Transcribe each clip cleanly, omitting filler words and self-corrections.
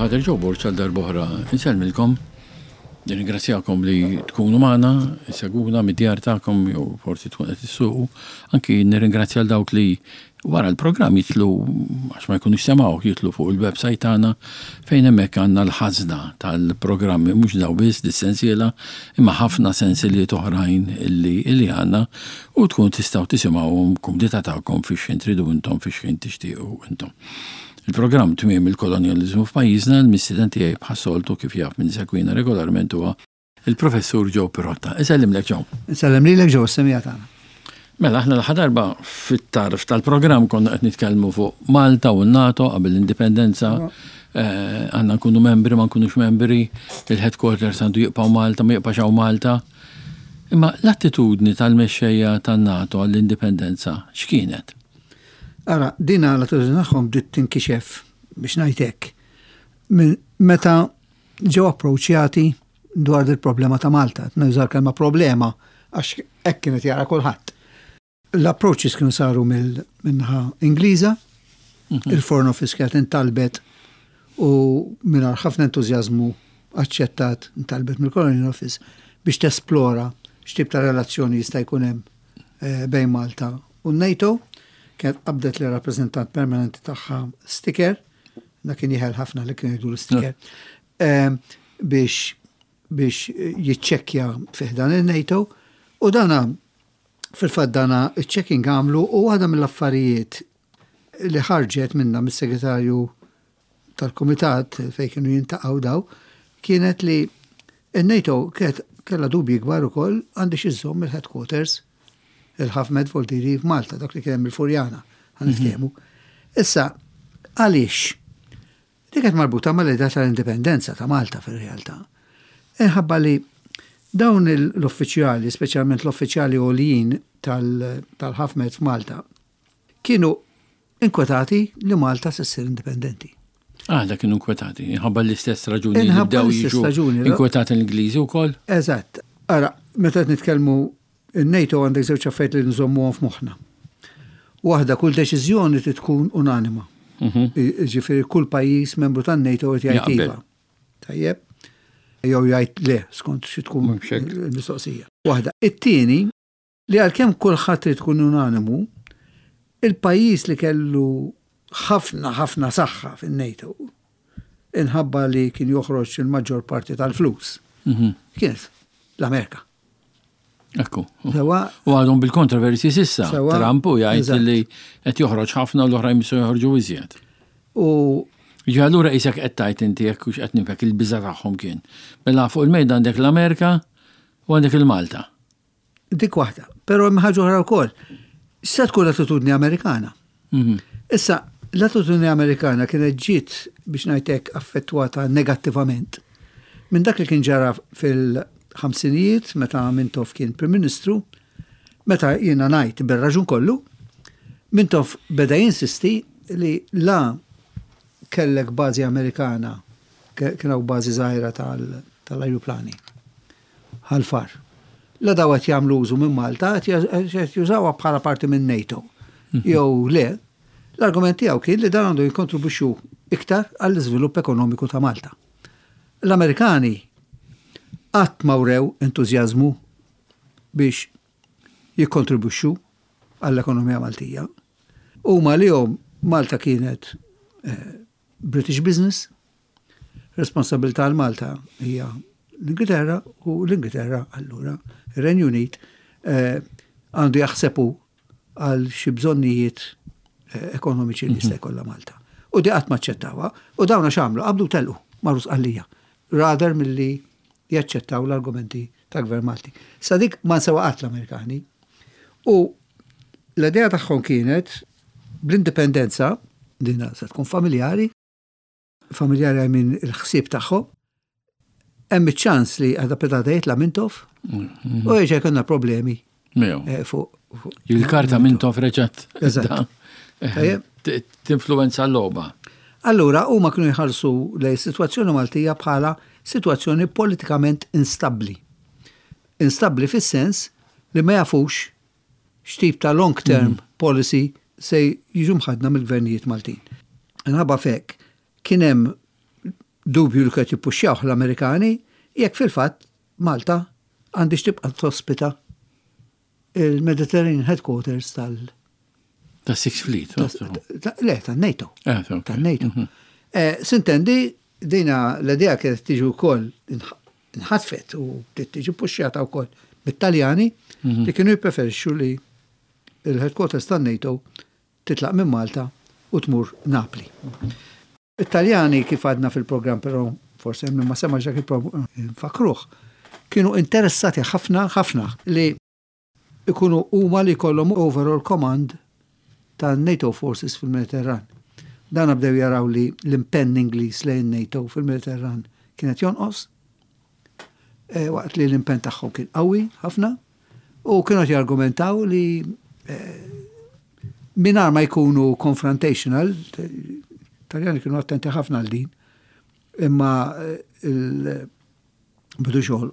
Father Joe Borċ għal darbohra insellmilkom, ringrazzjakom li tkunu magħna, seguna mid-djar tagħkom jew forsi tkun qed issuqu, anki nirringrazzja l dawk li wara l-programm jitlu għax ma jkunux semgħu jitlu fuq il-website tagħna fejn hemmhekk għandna l-ħażna tal-programmi mhux daw biss dis-sensiela imma ħafna sensieliet oħrajn illi għandna u tkun tistgħu tisimgħuhom kumdita tagħkom fix tridu intom fix tixtiequ intom. Il-programm tmiem il-kolonializmu f'pajjiżna l-missiden tiegħi bħassoltu kif jaf minn sekwina regolarment huwa il-professur Joe Pirotta. Isellimlek Joe. Isellem lilek Joe s-semija tagħna. Mela aħna l-ħadarba fit-tarf tal-programm konna qed nitkellmu fuq Malta u n-NATO qabel l-indipendenza, għandna nkunu membri ma nkunux membri, il-headquarters għandu jibqgħu Malta ma jibqax hawn Malta. Imma l-attitudni tal-mexxejja tan-NATO għall-indipendenza x'kienet? Ara, dina l-attitudni tagħhom bdiet tinkixef biex ngħidlek meta ġew approċċjati dwar il-problema ta' Malta. Nużar kelma problema għax hekk kienet jara kulħadd. L-approaches kienu saru minnaħa Ingliża, il-Foreign Office kienet intalbet u mingħajr ħafna entużjażmu aċċettat intalbet mill-Colonial Office biex tesplora x'tip ta' relazzjoni jista' jkun hemm bejn Malta u n-NATO. Kienet qabdet li rappreżentant permanenti tagħha sticker, da kien jieħel ħafna li kien jgħidu l-sticker, biex jiċċekkja fih dan il-NATO u dana fil-fatt dana iċ-checking għamlu u għadha mill-affarijiet li ħarġet minna mis-segretarju tal-Kumitat fejn kienu jintaqgħu daw kienet li il-NATO kellha dubji kbar ukoll għandix iżżomm il-headquarters il-ħafmed Voldiri f'Malta, dak li kien il-Furjana, għaniftehmu. Issa, għaliex? Dik qed marbuta mal-idea tal-indipendenza ta' Malta fil-realtà. Inħabba li dawn l-uffiċjali, speċjalment l-uffiċjali għolijin tal-ħafmed f'Malta, kienu inkwetati li Malta s'issir indipendenti. Da kienu inkwetati, inħabba l-istess raġuni li bdew jiġu inkwetati l-Ingliżi wkoll? Eżatt. Ara, meta nitkellmu il-NATO għandek żewġ affarijiet li nżommuhom f'moħħna. Waħda kull deċiżjoni tkun unanima. Ġifieri kull pajjiż membru tan-NATO qed jgħid iva. Tajjeb. Jew jgħid le skont xi tkun il-mistoqsija. Waħda. It-tieni li għalkemm kulħadd trid tkun unanimu, il-pajjiż li kellu ħafna saħħa fin-NATO inħabba li kien joħroġ il-maġġor parti tal-flus. Kienet l-Amerika. Ekku. U għadhom bil-kontroversi sissa. Trump u jgħid li qed joħroġ ħafna u l-oħrajn misu joħorġu iżjed. U allura isek qed tgħid inti jekk hux qed nifhek il-biża' tagħhom kien. Mela fuq il-mejda għandek l-Amerika u għandek il-Malta. Dik waħda. Però hemm ħaġa oħra wkoll. Issa tkun l-attitudni Amerikana. Issa l-attitudni Amerikana kienet ġiet biex ngħidlek affettwata negattivament minn dak li kien ġara fil-ħamsinijiet meta Mintoff kien Prim Ministru, meta jiena ngħid bir-raġun kollu, Mintoff beda jinsisti li la kellek bażi Amerikana, kienu bażi żgħira tal-ajruplani ħal-far. La daw qed jagħmlu użu minn Malta qed jużawha bħala parti minn NATO. Jew le, l-argument tiegħu kien li dan għandu jikkontribwixxu iktar għall-iżvilupp ekonomiku ta' Malta. L-Amerikani qatt ma wrew entużjażmu biex jikkontribwixxu għall-ekonomija Maltija. Huma lihom Malta kienet British business, responsabilità għal Malta hija l-Ingilterra u l-Ingilterra allura ir-Renju Unit għandu jaħsebu għal xi bżonnijiet ekonomiċi li jista' jkollha Malta. U di qatt ma ċċettawha u dawna x'għamlu qabdu telqu marru sqallija. Rather milli jaċċettaw l-argumenti ta' Gvern Malti. Sadik ma nsewaqat l-Amerikani u l-idea tagħhom kienet bl-indipendenza dinha se tkun familjari minn il-ħsieb tagħhom hemm iċ-ċans li għadha pedata jitla' Mintoff u jeġa jkollna problemi fuq. Il-karta Mintoff reġgħet tinfluwenza l-logħba. Allura huma kienu jħarsu lejn sitwazzjoni Maltija bħala sitwazzjoni politikament instabbli. Instabbli fis-sens li ma jafux x'tip ta' long term policy se jiġu mħadna mill-gvernijiet Maltin. Inħabba fek kien hemm dubju li qed jippuxxjawh l-Amerikani jekk fil-fatt Malta għandix tibqa' tospita il-Mediterranean Headquarters Ta' Sixth Fleet. Le, tan-NATO. Okay. Tan-NATO. Sintendi, dina l-idea kienet tiġi wkoll inħatfet u tiġi puxxjata wkoll bit-Taljani li kienu jippreferixxu li il-headquarters tan-NATO titlaq minn Malta u tmur Napli. It-Taljani kif għadna fil-programm, però forse ma semax dak il-programm fakruh, kienu interessati ħafna li ikunu huma li kollhom overall command ta' NATO forces fil-Mediterran. Dan bdew jaraw li l-impenn Ingliż lejn NATO fil-Mediterran kienet jonqos, waqt li l-impenn tagħhom kien qawwi ħafna, u kienu jargumentaw li mingħajr ma jkunu confrontational, Taljani kienu attenti ħafna għal din, imma bidu xogħol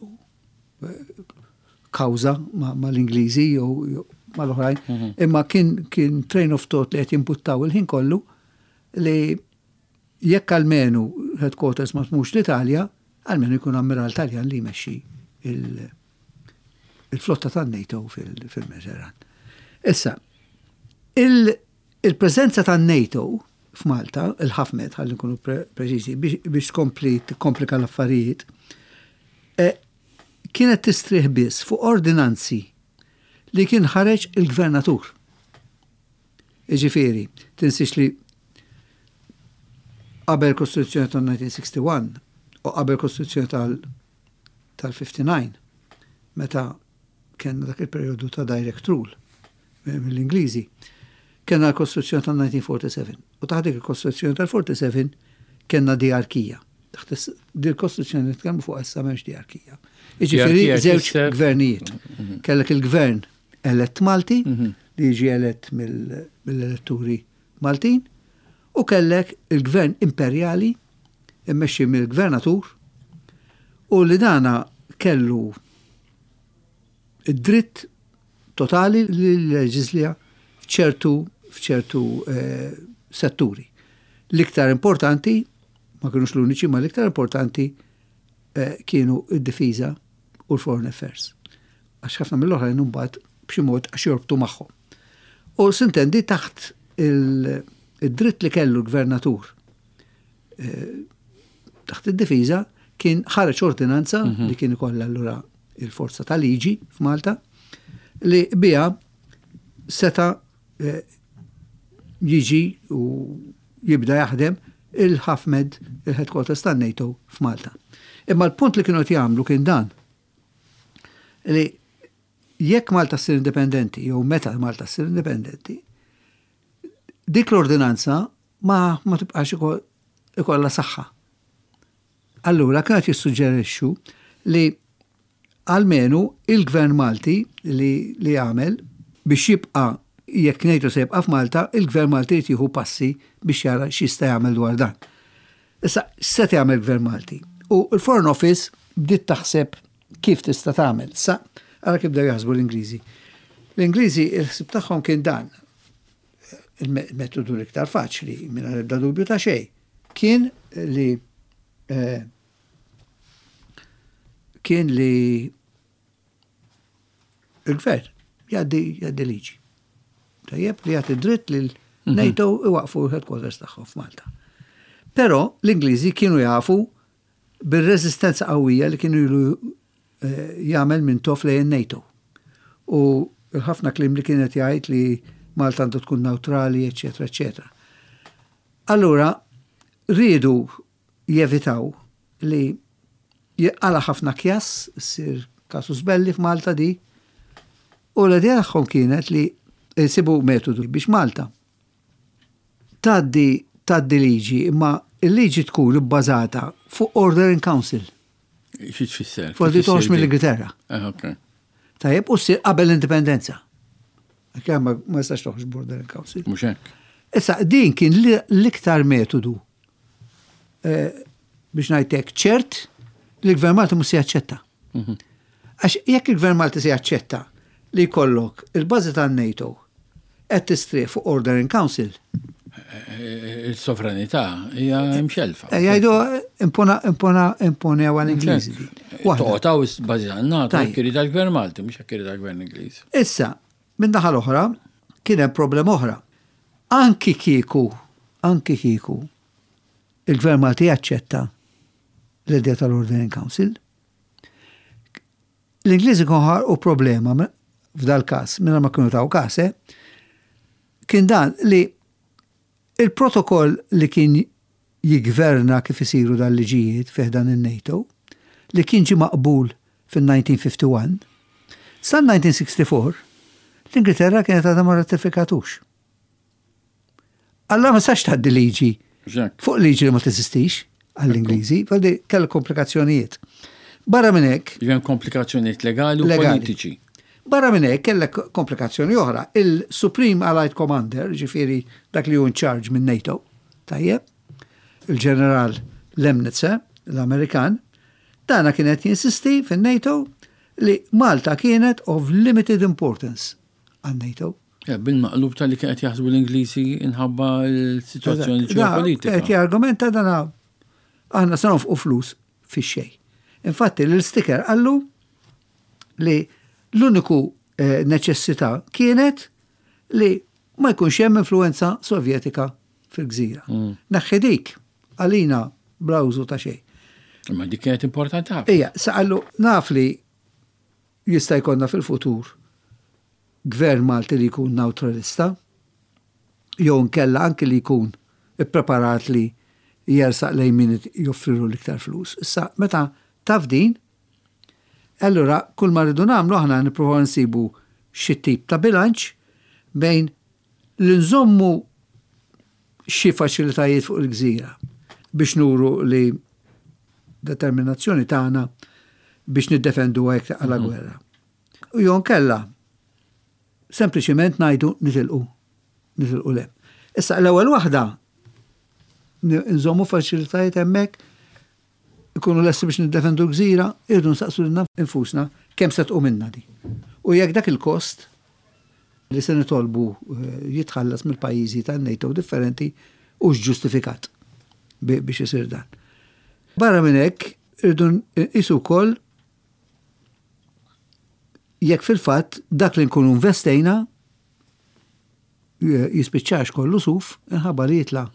kawża ma l-Ingliżi jew mal-oħrajn, imma kien train of thought li qed jimbuttaw il-ħin kollu li jekk almenu headquarters ma tmux l-Italja, almenu jkun ammiral Taljan li jmexxi il-flotta tan-NATO fil-Mediterran. Issa, il-preżenza tan-NATO f'Malta, il-ħafmet ħalli nkunu preċiżi biex komplika l-affarijiet, kienet tistrieħ biss fuq ordinanzi li kien ħareġ il-gvernatur. Ġifieri, tinsix li qabel Kostituzzjoni tal-1961 u qabel Kostituzzjoni tal-59, meta kien dak il-perjodu ta' direct rule mill-Ingliżi, kien l-Kostituzzjoni tal-1947. U taħt dik il-Kostituzzjoni tal-47 kienna diarkija. Taħt il-Kostituzzjoni nitkellmu fuq issa m'hemmx diarkija. Ġifieri żewġ gvernijiet. Kellek il-gvern elett Malti, li jiġi elett mill-elettori Maltin, u kellek il-gvern imperjali immexxi mill-gvernatur, u li dana kellu id-dritt totali li leġislja f'ċertu setturi. L-iktar importanti, ma kienux l-uniċi, ma l-iktar importanti kienu id-difiża u l-foreign affairs. Għax ħafna mill-oħrajn imbagħad b'xi mod għax jorbtu magħhom. U sintendi taħt id-dritt li kellu l-gvernatur taħt id-difiża kien ħareġ ordinanza li kien ikollha allura il-forza tal-liġi f'Malta li biha seta jiġi u jibda jaħdem il-ħafmed il-headquarters tan-NATO f'Malta. Imma l-punt li kienu jagħmlu kien dan li jekk Malta ssir indipendenti jew meta Malta ssir indipendenti, dik l-ordinanza ma tibqax ikollha saħħa. Allura kienet jissuġġerixxu li almenu il-Gvern Malti li għamel biex jibqa' jekk ngħidu se jibqa' f'Malta, il-Gvern Malti jrid jieħu passi biex jara x'jista' jagħmel dwar dan. Issa se jagħmel il-Gvern Malti. U l-Foreign Office bdiet taħseb kif tista' tagħmel. Sa ara kif bdew jaħsbu l-Ingliżi. L-Ingliżi il-ħsieb tagħhom kien dan il-metodu l-iktar faċli mingħajr ebda dubju ta' xejn. Kien li il-Gvern jgħaddi liġi. Tajjeb li jagħti dritt lil NATO iwaqfu l-headquarters tagħhom f'Malta. Però l-Ingliżi kienu jafu bir-reżistenza qawwija li kienu jagħmel minn tof lejn NATO. U ħafna klim li kienet jgħid li Malta għandu tkun neutrali, eċetera, eċetera. Allura rridu jevitaw li għala ħafna kjas, ssir kasus belli f'Malta di, u l-idea tagħhom kienet li jsibu metodu biex Malta tgħaddi liġi, imma il-liġi tkun bbażata fuq Order in Council. Xi tfisser? Fordi toħx mill-Ingilterra. Okay. Tajjeb, u ssir qabel l-indipendenza. Kemm ma jistax toħx Order in Council. Mhux hekk. Issa din kien l-iktar metodu biex ngħidlek ċert li l-Gvern Malti mhux se jaċċetta. Għax jekk il-Gvern Malti se jaċċetta li jkollok il-bażi tan-NATO qed tistrieħ fuq Order in Council, Il-sovranità hija mxelfa. Jgħidu imponew għal-Ingliżi. Toqtaw bażjanna akkiri tal-Gvern Malti, mhux akkiri tal-Gvern Ingliż. Issa, minn naħa l-oħra, kien hemm problema oħra. Anki kieku, il-Gvern Malti jaċċetta l-idea tal-Ordering Council. L-Ingliżi konħar u problema f'dal-każ, minna ma kienu taw kase, kien dan li il-protokoll li kien jigverna kif isiru dal-liġijiet fiħdan il-NATO, li kien ġi maqbul fil-1951, sal-1964, l-Ingilterra kienet għadha ma ratifikatux. Alla ma sax tħaddi liġi, fuq liġi li ma teżistix għall-Ingliżi, għaldi kell komplikazzjonijiet. Barra minn hekk. Jien komplikazzjonijiet legali u politiċi. Barra minn hekk kellek komplikazzjoni oħra. Il-Supreme Allied Commander, ġifieri dak li hu in charge minn NATO, tajjeb, il-ġeneral Lemnitzer, l-Amerikan, dana kienet jinsisti fin-NATO li Malta kienet of limited importance għan NATO. Bil-maqlub tal-li kienet jaħsbu l-Ingliżi inħabba l-situazzjoni ġeopolitika. Qed jargumenta dana aħna se nofqu flus fix-xejn. Infatti l-sticker għallu li l-uniku neċessità kienet li ma jkunx hemm influenza sovjetika fil-gżira. Naħħedik għalina blawżu ta' xejn. Ma dik kienet importanti. Ija, saqallu naf li jista' jkollna fil-futur gvern Malti li jkun neutralista, jew nkella anke li jkun ippreparat li jersaq lejn min joffrilu l-iktar flus. Issa meta taf din, allura kull ma rridu nagħmlu aħna nippruvaw nsibu xi tip ta' bilanċ bejn li nżommu xi faċilitajiet fuq il-gżira biex nuru li determinazzjoni tagħna biex niddefendu hekk għala gwerra. U jon kella sempliċiment ngħidu nitilqu lem. Issa l-ewwel waħda nżommu faċilitajiet hemmhekk ikunu lessi biex niddefendu l-gżira, irdu nsaqsu lilna infusna kemm se tqu minna di. U jekk dak il-kost li se nitolbu jitħallas mill-pajjiżi tan-NATO differenti hux ġustifikat biex isir dan. Barra minn hekk irdu nqisu wkoll jekk fil-fatt dak li nkunu investejna jispiċċax kollu suf inħabba li jitla'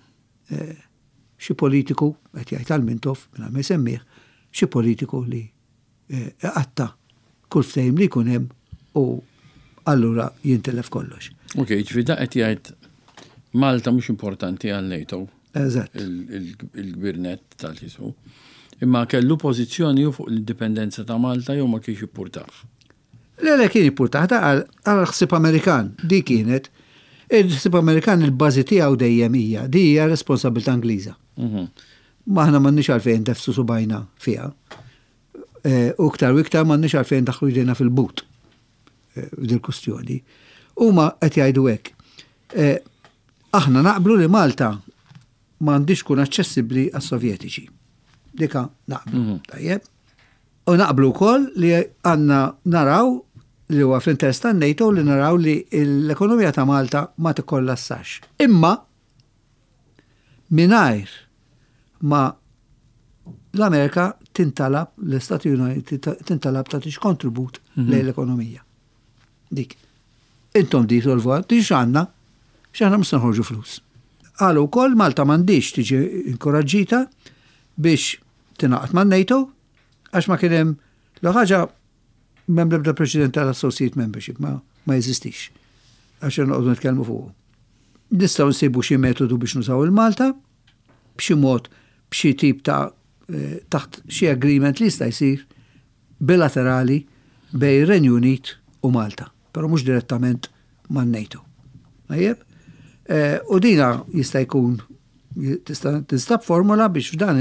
xi politiku, qed jgħid għal-Mintof, minn ma jsemmih, xi politiku li qatta kull ftehim li jkun hemm u allura jintilef kollox. Ok, ġvida qed jgħid Malta mhux importanti għal NATO. Eżatt. Il-gviernet tal-jisu. Imma kellu pożizzjoni fuq l-indipendenza ta' Malta jew ma kienx jippurtax. Le kien jippurtaħ għal ħsieb Amerikan. Di kienet il-ħsieb Amerikan il-bażi tiegħu dejjem hija, di hija responsabilità Ingliża. Maħna m'għandniex għalfejn tefsu subajna fiha. U iktar m'għandniex għalfejn daħlu jdejna fil-but dil-kustjoni. Huma qed jgħidu hekk. Aħna naqblu li Malta m'għandix tkun aċċessibbli għas-Sovjetiċi. Dika naqblu. Tajjeb. U naqblu wkoll li għandna naraw li huwa fl-interess tan-NATO li naraw li l-ekonomija ta' Malta ma tikkollassax. Imma mingħajr ma l-Amerika tintalab, l-Istati Uniti tintalab ta' tix kontribut lejn l-ekonomija. Dik. Intom di solvu tix għandna, x'aħna mhux nħorġu flus. Qalu wkoll Malta m'għandix tiġi inkoraġġita biex tingħaqad man-NATO għax ma kien hemm l-ħaġa m'hemm l-ebda preċedent tal-Associate Membership ma jeżistix. Għax noqogħdu nitkellmu fuq. Nistgħu nsibu xi metodu biex nużaw il-Malta, b'xi mod, b'xi tip ta' taħt xi agreement li jista' jsir bilaterali bejn Renju Unit u Malta, però mhux direttament man-NATO. Tajjeb? U dina jista' jkun tinstab formula biex f'dan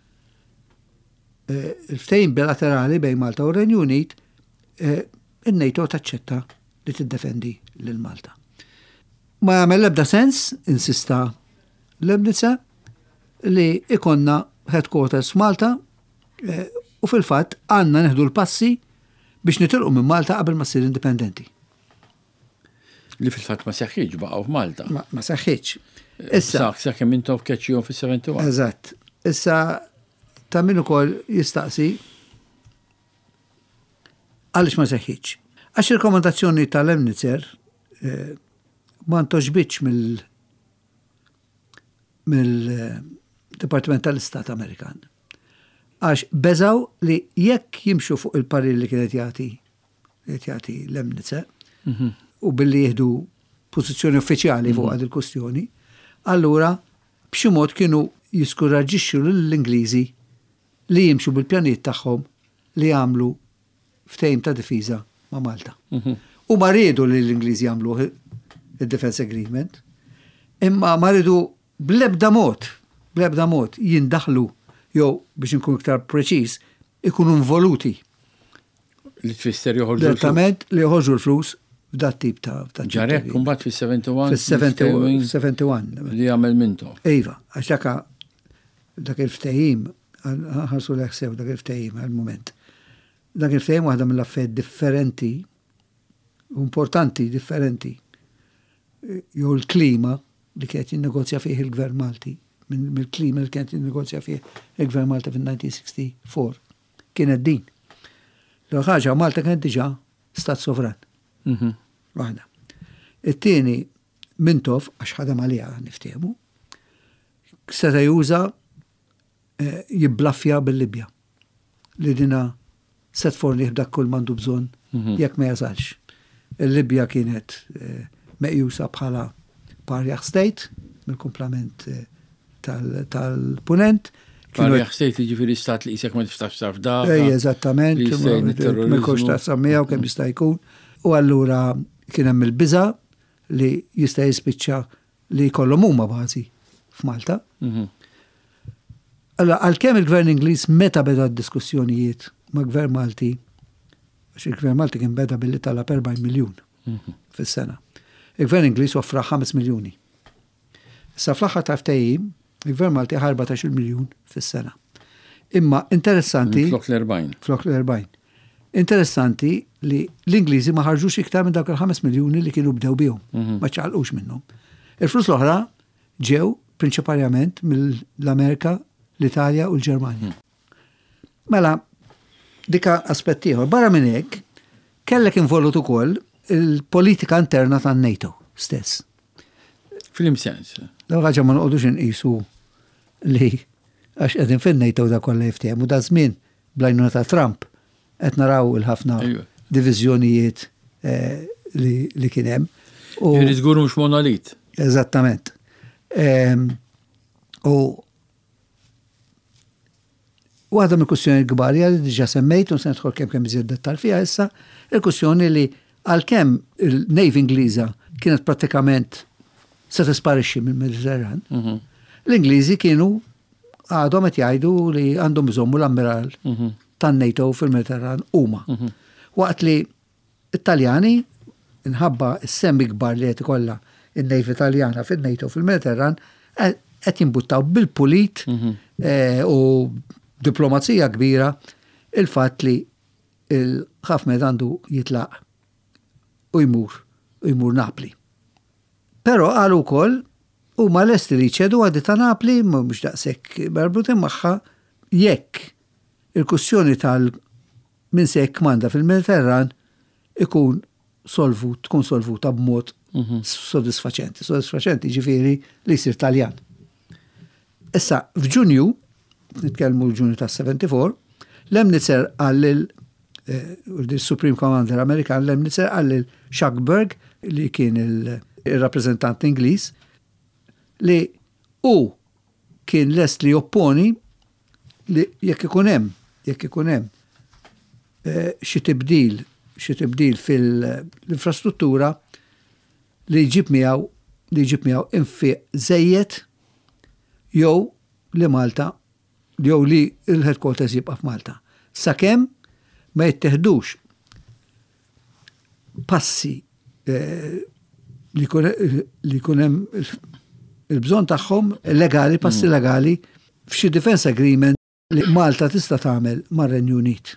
il-ftehim bilaterali bejn Malta u Renju Unit in-NATO taċċetta li tiddefendi lil Malta. Ma jagħmel l-ebda sens, insista Lemnitzer, li ikonna headquarters Malta u fil-fatt għandna neħdu l-passi biex nitilqu minn Malta qabel ma ssir indipendenti. Li fil-fatt ma seħħitx baqgħu f'Malta. Ma seħħitx. Issa. Sa kemm intom catch you fis-71. Eżatt. Issa ta' min ukoll jistaqsi għaliex ma seħħitx. Għax il-rekomendazzjoni tal-Lemnitzer ma ntoġbitx mill-Dipartiment tal-Istat Amerikan. Għax beżaw li jekk jimxu fuq il-parir li kienet jagħti Lemnitzer u billi jieħdu pożizzjoni uffiċjali fuq għad il-kustjoni, allura b'xi mod kienu jiskuraġixxu lill-Ingliżi li jimxu bil-pjaniet tagħhom li jagħmlu ftehim ta' difiża ma' Malta. U ma rridu li l-Ingliżi jagħmlu il-Defense Agreement, imma ma rridu bl-ebda mod jindaħlu jew biex inkun iktar preċiż ikunu involuti. Li tfisser joħorġu direttament li joħorġu l-flus f'dat tip ta' ġarek kumbat fis-71. Fis-71. Li jagħmel mintom. Iva, għax dak il-ftehim ħarsu l-ħsew dak il-ftehim għal-moment. Dak il-ftehim waħda mill-affarijiet differenti, importanti differenti. Jew il-klima li kienet jinnegozja fih il-Gvern Malti, mill-klima li kienet jinnegozja fih il-Gvern Malta fin-1964, kienet din. L-ħaġa Malta kienet diġà stat sovran. Waħda. It-tieni Mintov, għax ħadem għaliha niftehmu, seta' juża jibblaffja bil-Libja. Li dina set forni dak kull mandu bżonn jekk ma jażalx. Il-Libja kienet meqjusa bħala parjaħ state mill-kumplament tal-punent. Parjaħ state jiġifieri stat li jisek ma tiftax taf dak. Eżattament, mill-kux ta' sammijaw kemm jista' jkun. U allura kien hemm il-biża' li jista' jispiċċa li jkollhom huma bażi f'Malta. Allora, għalkemm il-Gvern Ingliż meta beda d-diskussjonijiet ma' Gvern Malti, għax il-Gvern Malti kien beda billi talab 40 miljun fis-sena. Il-Gvern Ingliż offra 5 miljuni. Issa fl-aħħar ta' ftehim, il-Gvern Malti 14 miljun fis-sena. Imma interessanti. Flok l-40. Flok l-40. Interessanti li l-Ingliżi ma ħarġux iktar minn dak il-5 miljuni li kienu bdew bihom. Ma ċaqalqux minnhom. Il-flus l-oħra ġew prinċipalment mill-Amerika, l-Italja u l-Ġermanja. Mela, dika aspett ieħor. Barra minn hekk, kellek involut ukoll il-politika interna tan-NATO stess. Fil-imsens. L-ħaġa ma noqogħdux inqisu li għax qegħdin fin-NATO da kollha jiftehmu da żmien bl-għajnuna ta' Trump qed naraw il-ħafna diviżjonijiet li kien hemm. Jiġri żgur mhux monolit. Eżattament. U waħda mill-kwistjoni kbar li diġà semmejt u se nidħol kemm iżjed dettal fiha issa, il-kwistjoni li għalkemm il-Navy Ingliża kienet prattikament se tisparixxi mill-Mediterran, l-Ingliżi kienu għadhom qed jgħidu li għandhom bżommu l-ammiral tan-NATO fil-Mediterran huma. Waqt li Italjani inħabba s-semmi kbar li qed ikollha in-Navy Italjana fin-NATO fil-Mediterran qed jimbuttaw bil-pulit u diplomazija kbira il-fatt li il-ħafmed għandu jitlaq u jmur Napli. Però għalu wkoll huma lesti li jċedu għaddi ta' Napli mhux daqshekk marbutin magħha jekk il-kussjoni min se jekmanda fil-Mediterran tkun solvuta b'mod soddisfaċenti. Soddisfaċenti ġifieri li jsir Taljan. Issa f'Ġunju, nitkellmu l-Ġunju tas-74, Lemnitzer għall il-Supreme Commander Amerikan Lemnitzer għall il-Shuckburgh li kien il-rappreżentant Ingliż li kien lest li opponi li jekk ikun hemm xi tibdil fil-infrastruttura li jġib miegħu infiq żejjed jew li Malta jew li l-headquarters jibqa' f'Malta. Sakemm ma jittieħdux passi li jkun hemm il-bżonn tagħhom legali, passi legali f'xi defense agreement li Malta tista' tagħmel mar-Renju Unit.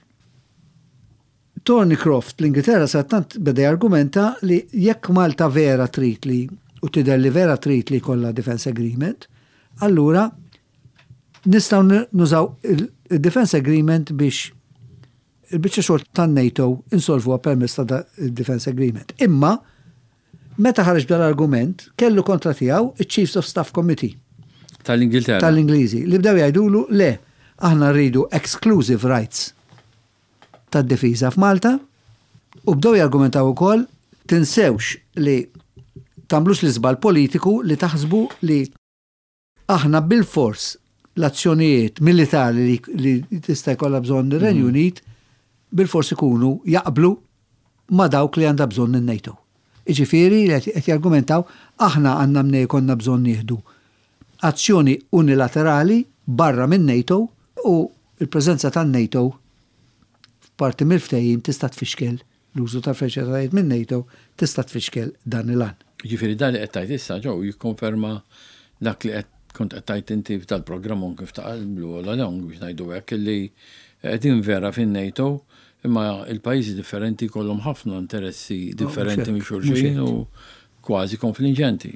Thornycroft l-Ingilterra sattant beda argumenta li jekk Malta vera trid li u tidher li vera trid li kollha defense agreement, allura nistgħu nużaw il-defense agreement biex il-biċċa xogħol tan-NATO insolvuha permezz ta' il-defense agreement. Imma meta ħareġ dal-argument kellu kontra tiegħu iċ-Chiefs of Staff Committee tal-Ingilterra. Tal-Ingliżi li bdew jgħidulu le aħna rridu exclusive rights tad-difiża f'Malta u bdew jargumentaw ukoll tinsewx li tagħmlux l-iżbal politiku li taħsbu li aħna bil-fors l-azzjonijiet militari li tista' jkollha bżonn ir-Renju Unit bil-fors ikunu jaqblu ma' dawk li għandha bżonn in-NATO. Jiġifieri qed jargumentaw aħna għandna mnej konna bżonn nieħdu azzjoni unilaterali barra minn NATO u l-preżenza tan-NATO f'parti mill-ftehim tista' tfixkel l-użu ta' freċetajiet minn NATO tista' tfixkel dan il-għan. Jiġifieri dan li qed tgħid issa ġew jikkonferma dak li kont qed tgħid inti tal-programm kif taqalblu all along biex ngħidu hekk li qegħdin vera fin-NATO imma il-pajjiżi differenti kollhom ħafna interessi differenti minn xulxin u kważi konfliġenti.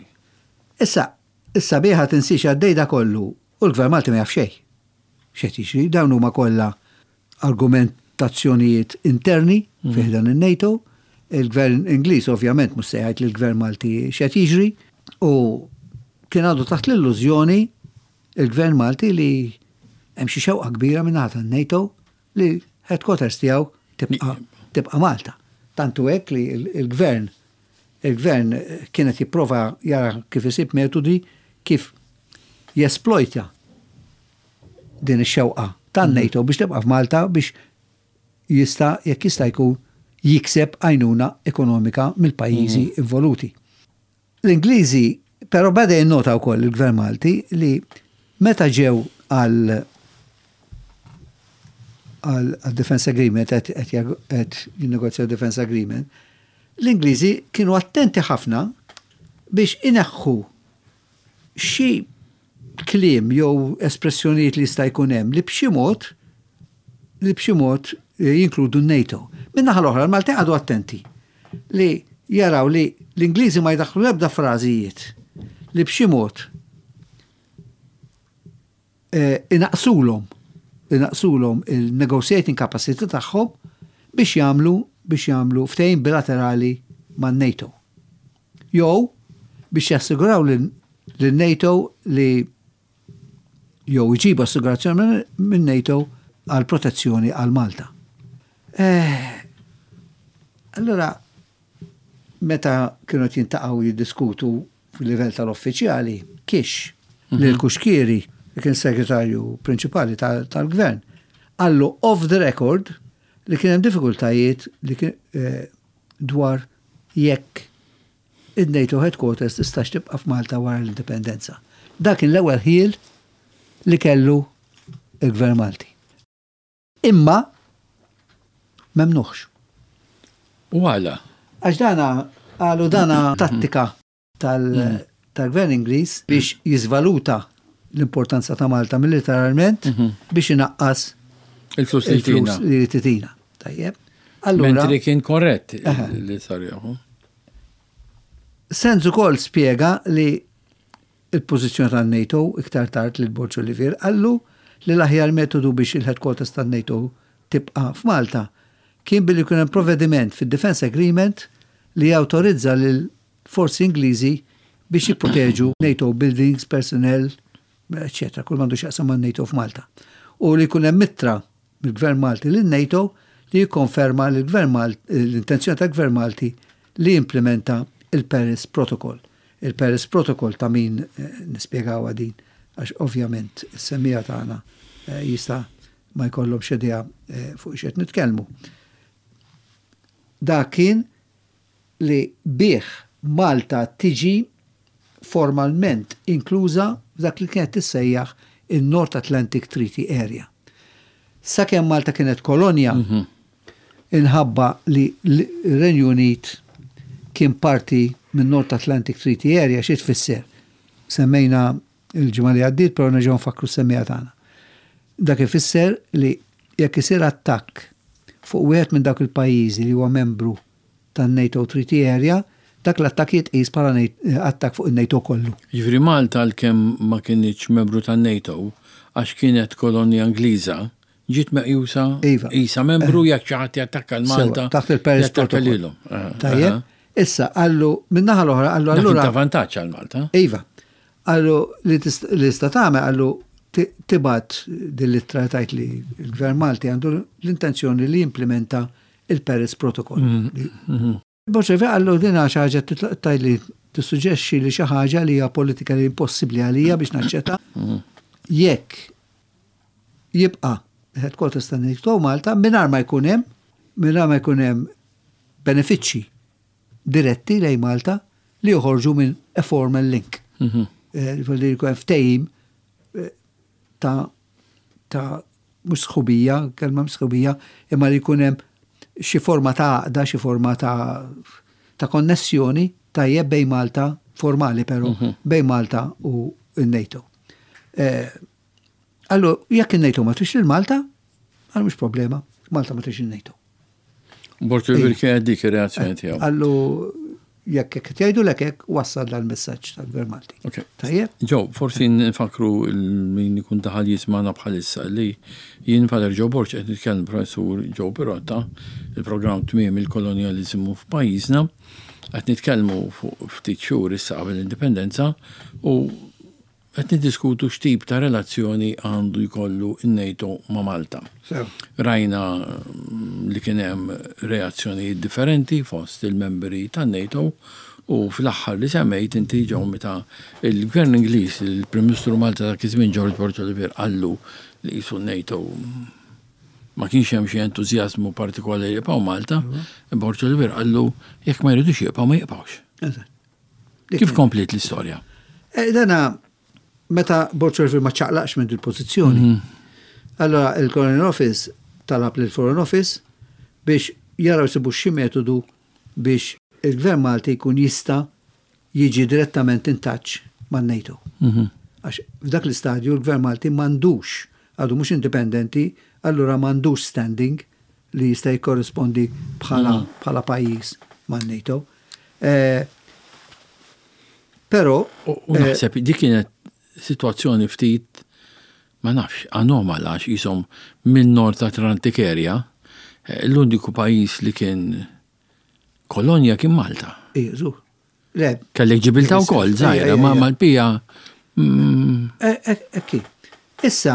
Issa bieħa tinsix għaddejda kollu u l-Gvern Malti ma jaf xejn. X'qed jiġri dawn huma kollha argumentazzjonijiet interni fih dan in-NATO. Il-Gvern Ingliż ovvjament mhux se jgħid lill-Gvern Malti x'qed jiġri u kien għadu taħt l-illużjoni il-Gvern Malti li hemm xi xewqa kbira minn ħadd NATO li headquarters tiegħu tibqa' Malta. Tantu hekk li il-Gvern kienet jipprova jara kif isib metodi kif jesplojta din ix-xewqa tan-NATO biex tibqa' f'Malta biex jekk jista' jkun jikseb għajnuna ekonomika mill-pajjiżi involuti. L-Ingliżi però bada jinnota wkoll il-Gvern Malti li meta ġew għal defense agreement qed jinnegozjaw defense agreement, l-Ingliżi kienu attenti ħafna biex ineħħu xi kliem jew espressjonijiet li jista' jkun hemm li b'xi mod jinkludu n-NATO. Min-naħa l-oħra l-Malti għadu attenti li jaraw li l-Ingliżi ma jdaħħlu l-ebda frażijiet li b'xi mod inaqsulhom il-negotiating capacity tagħhom biex jagħmlu ftehim bilaterali man-NATO. Jew biex jassiguraw lin-NATO li jew iġibu assigurazzjoni minn NATO għal protezzjoni għal Malta. Allora meta kienu jintaqgħu jiddiskutu fil-livell tal-uffiċjali kiex li l-Kuxkieri li kien segretarju prinċipali tal-gvern għallu off the record li kien hemm diffikultajiet li dwar jekk id-NATO headquarters tistax tibqa' f'Malta wara l-indipendenza. Dak kien l-ewwel ħiel li kellu il-Gvern Malti. Imma memnuħx. U għala? Għax dana tattika tal-Gvern Ingliż biex jiżvaluta l-importanza ta' Malta militarment biex inaqqas il-flus li titina. Tajjeb. Mentri kien korrett li sarjaħu. Senz ukoll spjega li il-pożizzjoni tan-NATO iktar tard li l-Bord Olivier għallu li l-aħjar metodu biex il-headquarters tan-NATO tibqa' f'Malta kien billi kien hemm provvediment fid-Defense Agreement li jawtorizza lil forzi Ingliżi biex jipproteġu NATO buildings, personnel, eccetera, kull mandu xaqsam man NATO f'Malta. U li kun hemm mittra mill-Gvern Malti lin-NATO li jikkonferma l-intenzjoni tal-Gvern Malti li implementa il-Paris Protocol. Il-Paris Protocol ta' min nispjegaw din għax ovvjament is-semmija tagħna jista' ma jkollhom xedija fuq xed nitkellmu. Dak kien li bih Malta tiġi formalment inkluża f'dak li kienet tissejjaħ in-North Atlantic Treaty Area. Sakemm Malta kienet kolonja inħabba li l-Renju Unit kien parti minn North Atlantic Treaty Area xi tfisser. Semmejna il-ġimgħa li għaddiet però nerġgħu nfakru s-semmija tagħna. Dak ifisser li jekk isir attakk fuq wieħed minn dawk il-pajjiżi li huwa membru tan-NATO Treaty Area, dak l-attakkiet qis bħala attak fuq il-NATO kollu. Ġifri Malta l-kem ma kienieċ membru tan-NATO għax kienet kolonja Ingliża, ġiet meqjusa isa membru jekk xi ħadd jattakka l-Malta. Taħt il-Paris Protocol. Tajjeb, issa għallu minnaħa l-oħra għallu allura. Ta' vantaġġ għal-Malta. Iva, għallu l-istat tagħmel għallu tibat dil-littra tajt li l-Gvern Malti għandu l-intenzjoni li jimplementa il-Paris Protocol. Borċevi għallu dina xaħġa tajt li t-suġġexxi li xaħġa li hija politikali impossibbli għalija biex naċċetta. Jekk jibqa' headquarters ta' NATO Malta mingħajr ma jkun hemm benefiċċji diretti lej Malta li joħorġu minn a formal link. Li jkun ftehim ta' mhux sħubija, kelma sħubija, imma li jkun hemm xi forma ta' għaqda, xi forma ta' konnessjoni tajjeb bejn Malta, formali però, bejn Malta u n-NATO. Allu, jekk il-NATO ma trix il-Malta, għallu mux problema, Malta ma trix il-NATO. Bortu kien dik ir-reazzjoni tiegħu. Allu, jekk jgħidu l-ek, wassal l-messaġġ tal-Gvern Malti. Tajjeb? Ġo, forsi nfakru min ikun taħal jismana bħalissa li jien Fader Ġo Borċ qed nitkellem professur Ġo Pirotta, il-programm tmiem il-kolonjaliżmu f'pajjiżna, qed nitkellmu fuq ftit xhur issa qabel l-indipendenza u qed niddiskutu x'tip ta' relazzjoni għandu jkollu n-NATO ma' Malta. Rajna li kien hemm reazzjonijiet differenti fost il-membri tan-NATO u fl-aħħar li semmejt inti ġew meta il-Gvern Ingliż, il-Prim Ministru Malta ta' Kizmin George Borch Oliver qallu li jisu NATO ma kienx hemm xi entużjażmu partikolari jibqgħu Malta, Borch Oliver qallu jekk ma jridux jibqgħu ma jibqgħux. Kif komplet l-istorja? Dana meta Borch Oliver ma ċaqlaqx minn il-pożizzjoni. Allora il-Foreign Office talab lil Foreign Office biex jaraw sibu xi metodu biex il-Gvern Malti jkun jista' jiġi direttament in touch man-NATO. Għax f'dak l-istadju l-Gvern Malti m'għandux għadu mhux indipendenti, allura m'għandux standing li jista' jkorrispondi bħala pajjiż man-NATO. Però naħseb dik kienet situazzjoni ftit ma nafx anomala għax jisom minn Nord Atlantikerja l-uniku pajjiż li kien kolonja kien Malta. Iżu. Kellek ġibilta wkoll żgħira ma Malpija. Ekki. Issa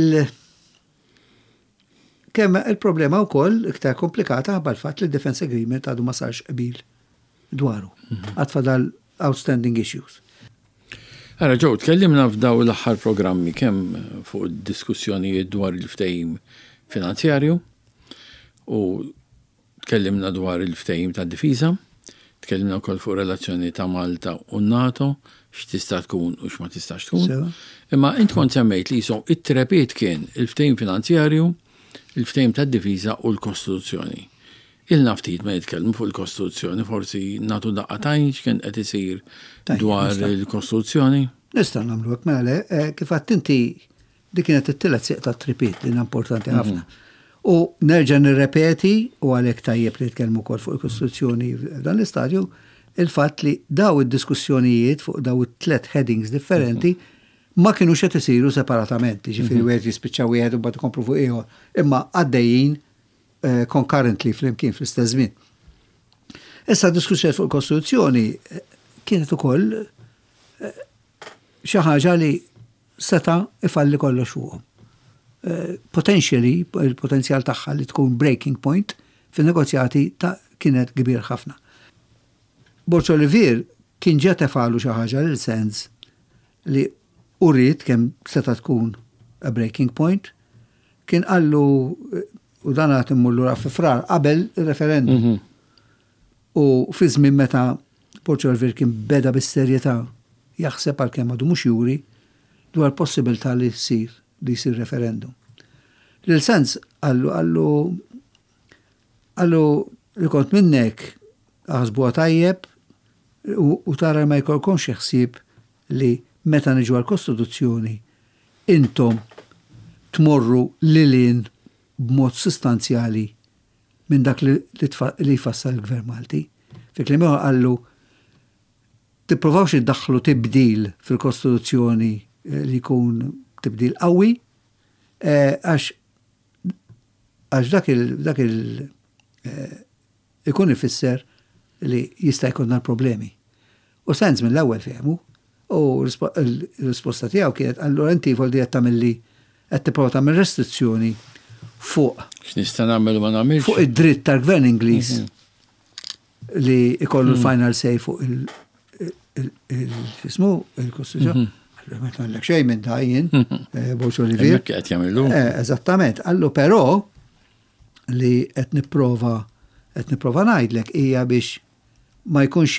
kemm il-problema wkoll iktar komplikata bħal-fatt li d-Defense Agreement għadu ma sarx qbil dwaru. Għatfadal outstanding issues. Għara ġew, tkellimna f'daw l-aħħar programmi kemm fuq diskussjonijiet dwar il-ftehim finanzjarju u tkellimna dwar il-ftehim tad-difiża, tkellimna wkoll fuq relazzjoni ta' Malta u NATO, x'tista' tkun u x'ma tistax tkun. Imma int kont semmejt li jisom it-trepiet kien il-ftehim finanzjarju, il-ftehim tad-difiża u l-Kostituzzjoni. Il-naftit ma jitkellmu fuq il-Kostituzzjoni, forsi natu daqqatajn x'kien qed isir dwar il-Kostituzzjoni. Nista' nagħmlu hekk mela kif għadt inti dik kienet it-tielet sieq tat-tripiet li importanti ħafna. U nerġa' nirrepeti u għalhekk tajjeb li jitkellmu wkoll fuq il-Kostituzzjoni f'dan l-istadju il-fatt li daw id-diskussjonijiet fuq daw it-tlet headings differenti ma kienux qed isiru separatament, ġifieri wieħed jispiċċa wieħed u mbagħad ikomplu fuq ieħor, imma għaddejjin concurrently fl-imkien fl-istess żmien. Issa diskussjoni fuq il-Kostituzzjoni kienet ukoll xi ħaġa li seta' ifalli kollox fuqhom. Potentially, il-potenzjal tagħha li tkun breaking point fin-negozjati kienet kbir ħafna. Borch Oliver kien ġet ifalu xi ħaġa lil sens li uriet kemm seta' tkun a breaking point, kien qallu u dan għat immullu fi frar qabel il-referendum. U fi żmien meta Borch Oliver kien beda bis-serjetà jaħseb għal kemm għadu mhux juri dwar possibilità li jsir referendum. Lil sens għallu li kont minnek aħsbuha tajjeb u tara ma jkollkomx ħsieb li meta niġu għall-Kostituzzjoni intom tmorru lilin b'mod sostanzjali minn dak li jfassal il-Gvern Malti. Fi kliem għallu tipprovawx iddaħħlu tibdil fil-Kostituzzjoni li jkun tibdil qawwi, għax dak ikun ifisser li jista' jkollna l-problemi. U Sands mill-ewwel fehmu, u l-risposta tiegħu kienet allura inti voldi qed tagħmilli qed tipprova tagħmel restrizzjoni fuq x'nista' nagħmel ma nagħmilx. Fuq id-dritt tal-Gvern Ingliż li ikollu l-final say fuq il-Kostituzzjoni. Allura ma tagħmellek xejn minn dajjin, Box Olivier. Qed jagħmlu. Eżattament. Allu però li qed nipprova ngħidlek hija biex ma jkunx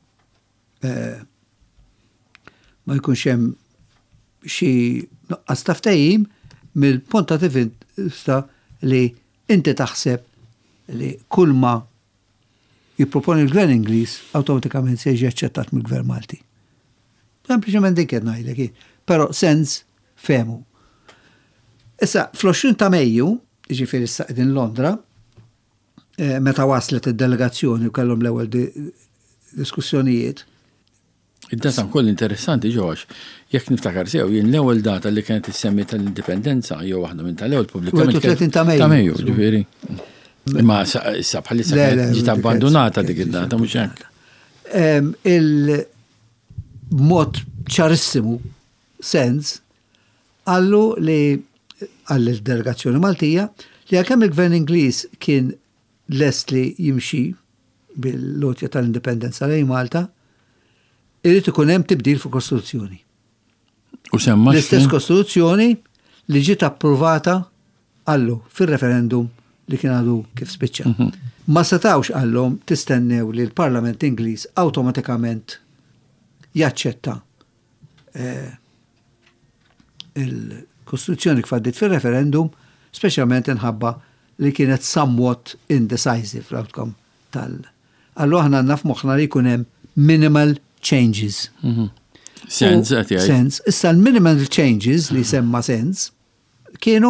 hemm xi nuqqas ta' ftehim mill-punt ta' vista li inti taħseb li kull ma jipproponi l-Gvern Ingliż awtomatikament se jiġi aċċettat mill-Gvern Malti. Sempliċement dik qed ngħidlek. Però Sands fehmu. Issa fl-20 ta' Mejju, jiġifieri issa qegħdin Londra, meta waslet id-delegazzjoni u kellhom l-ewwel diskussjonijiet. Id-data wkoll interessanti ġewx. Jekk niftakar sew jien l-ewwel data li kienet issemmi tal-indipendenza jew waħda minn tal-ewwel pubblikament. 30 ta' Mejju. Ta' Mejju, ġifieri. Ma issa bħalissa ġiet abbandonata dik id-data mhux hekk. Il-mod ċarissimu Sands għallu li għall-delegazzjoni Maltija li għalkemm il-Gvern Ingliż kien lest li jimxi bil-lotja tal-indipendenza lejn Malta, irid ikun hemm tibdil fuq Kostituzzjoni. U semma l-istess Kostituzzjoni li ġiet approvata għallu fir-referendum li kien għadu kif spiċċa. Ma setawx għallhom tistennew li l-Parlament Ingliż awtomatikament jaċċetta il-Kostituzzjoni kif għaddit fir-referendum, speċjalment inħabba li kienet somewhat indecisive l-outcome Allu aħna għandna f'moħħna li jkun hemm minimal changes. Sands qed jgħid. Sands. Issa l-minimal changes li semma Sands kienu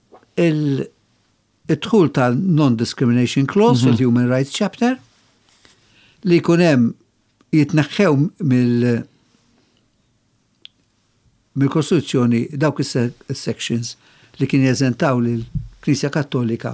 il-dħul tal-non-discrimination clause fil-Human Rights Chapter li jkun hemm jitneħħew mill-Kostituzzjoni dawk is-sections li kien jeżentaw lill-Knisja Kattolika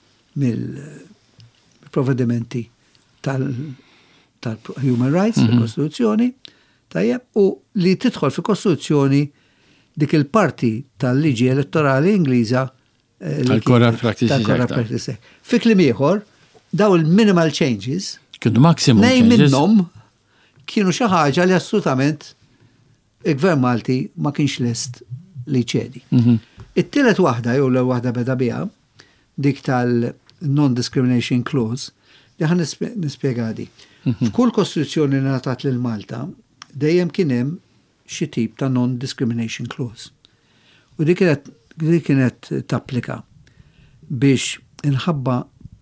mill-provvedimenti tal-Human Rights, fil-Kostituzzjoni, tajjeb, u li tidħol fil-Kostituzzjoni dik il-parti tal-liġi elettorali Ingliża tal-Corrupt Practices Act. Fi kliem ieħor, daw il-minimal changes, kienu maximum changes. minnhom kienu xi ħaġa li assolutament il-Gvern Malti ma kienx lest li ċedi. It-tielet waħda jew l waħda beda biha dik tal-non-discrimination clause li ħan nispjegadi. F'kull kostituzzjoni ngħatat lil Malta dejjem kien hemm xi tip ta' non-discrimination clause. U dik kienet tapplika biex inħabba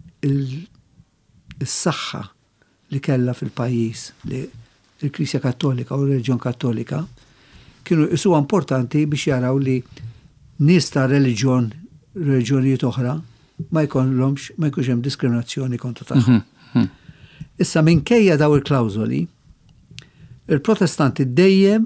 il-saħħa li kellha fil-pajjiż li l-Knisja Kattolika u l-Reġjon Kattolika kienu isuha importanti biex jaraw li nies ta' reliġjonijiet oħra ma jkunx hemm diskriminazzjoni kontra tagħhom. Issa minkejja daw il-klawżoli, il-Protestanti dejjem